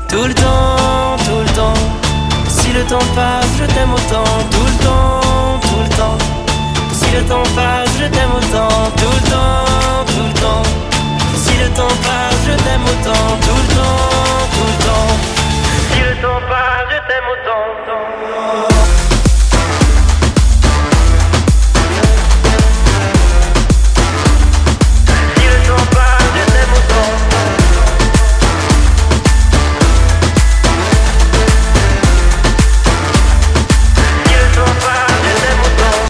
tout le temps, tout le temps. Si le temps passe, je t'aime autant, tout le temps, tout le temps. Si le temps passe, je t'aime autant, tout le temps, tout le temps. Si le temps passe, je t'aime autant, tout le temps, tout le temps. Si le temps passe, je t'aime autant.